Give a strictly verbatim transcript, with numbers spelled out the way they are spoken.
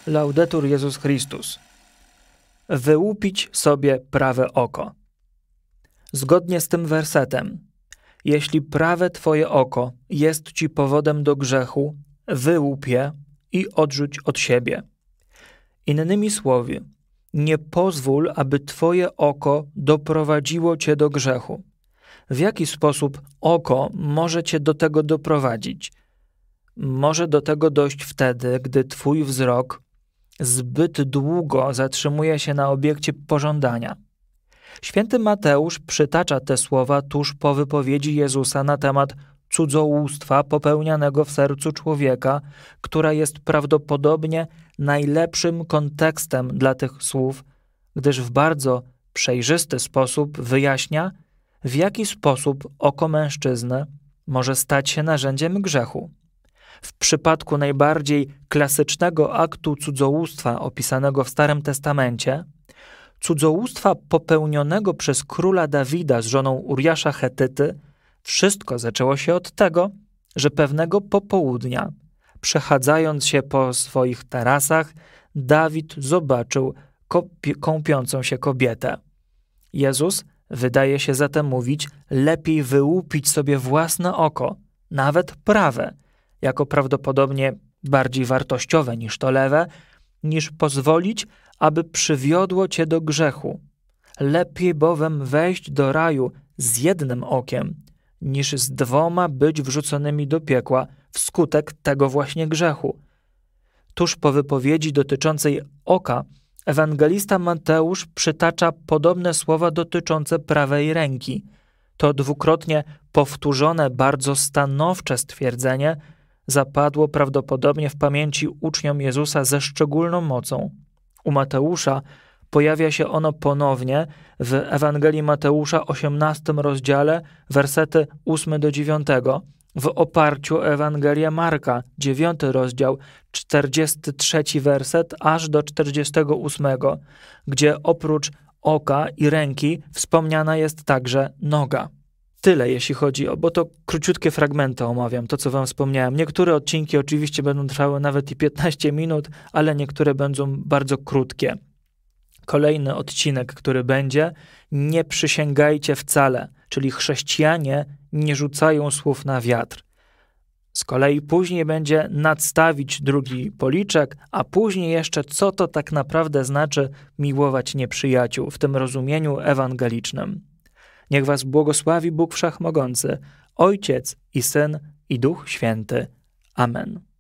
Laudetur Jezus Chrystus. Wyłupić sobie prawe oko. Zgodnie z tym wersetem, jeśli prawe twoje oko jest ci powodem do grzechu, wyłup je i odrzuć od siebie. Innymi słowy, nie pozwól, aby twoje oko doprowadziło cię do grzechu. W jaki sposób oko może cię do tego doprowadzić? Może do tego dojść wtedy, gdy twój wzrok zbyt długo zatrzymuje się na obiekcie pożądania. Święty Mateusz przytacza te słowa tuż po wypowiedzi Jezusa na temat cudzołóstwa popełnianego w sercu człowieka, która jest prawdopodobnie najlepszym kontekstem dla tych słów, gdyż w bardzo przejrzysty sposób wyjaśnia, w jaki sposób oko mężczyzny może stać się narzędziem grzechu. W przypadku najbardziej klasycznego aktu cudzołóstwa opisanego w Starym Testamencie, cudzołóstwa popełnionego przez króla Dawida z żoną Uriasza Chetyty, wszystko zaczęło się od tego, że pewnego popołudnia, przechadzając się po swoich tarasach, Dawid zobaczył kąpiącą się kobietę. Jezus wydaje się zatem mówić, lepiej wyłupić sobie własne oko, nawet prawe, jako prawdopodobnie bardziej wartościowe niż to lewe, niż pozwolić, aby przywiodło cię do grzechu. Lepiej bowiem wejść do raju z jednym okiem, niż z dwoma być wrzuconymi do piekła wskutek tego właśnie grzechu. Tuż po wypowiedzi dotyczącej oka, ewangelista Mateusz przytacza podobne słowa dotyczące prawej ręki. To dwukrotnie powtórzone, bardzo stanowcze stwierdzenie zapadło prawdopodobnie w pamięci uczniom Jezusa ze szczególną mocą. U Mateusza pojawia się ono ponownie w Ewangelii Mateusza, osiemnastym rozdziale, wersety ósmy do dziewiątego, w oparciu o Ewangelię Marka, dziewiąty rozdział, czterdziesty trzeci werset, aż do czterdziestego ósmego, gdzie oprócz oka i ręki wspomniana jest także noga. Tyle, jeśli chodzi o, bo to króciutkie fragmenty omawiam, to co wam wspomniałem. Niektóre odcinki oczywiście będą trwały nawet i piętnaście minut, ale niektóre będą bardzo krótkie. Kolejny odcinek, który będzie, nie przysięgajcie wcale, czyli chrześcijanie nie rzucają słów na wiatr. Z kolei później będzie nadstawić drugi policzek, a później jeszcze co to tak naprawdę znaczy miłować nieprzyjaciół w tym rozumieniu ewangelicznym. Niech was błogosławi Bóg Wszechmogący, Ojciec i Syn i Duch Święty. Amen.